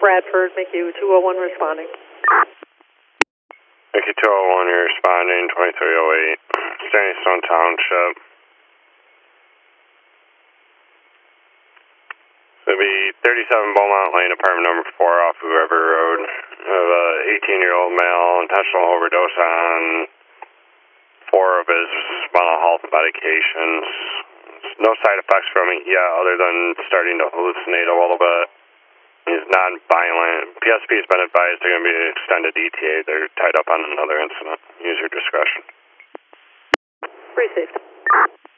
Bradford, McHugh 201 responding. McHugh 201, you're responding, 2308, Standing Stone Township. It'll be 37 Beaumont Lane, apartment number 4 off of River Road. We have a 18-year-old male, intentional overdose on 4 of his mental health medications. No side effects from it yet, other than starting to hallucinate a little bit. He's non-violent. PSP has been advised they're going to be extended ETA. They're tied up on another incident. Use your discretion. Received.